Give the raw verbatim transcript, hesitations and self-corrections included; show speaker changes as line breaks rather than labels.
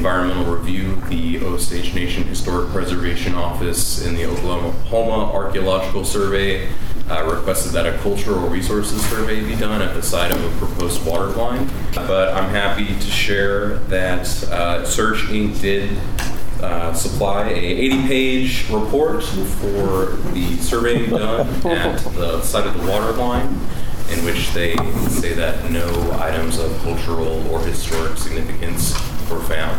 environmental review, the Osage Nation Historic Preservation Office in the Oklahoma Archaeological Survey uh, requested that a cultural resources survey be done at the site of a proposed water line. But I'm happy to share that uh, Search Incorporated did uh, supply a eighty page report for the survey done at the site of the water line, in which they say that no items of cultural or historic significance were found.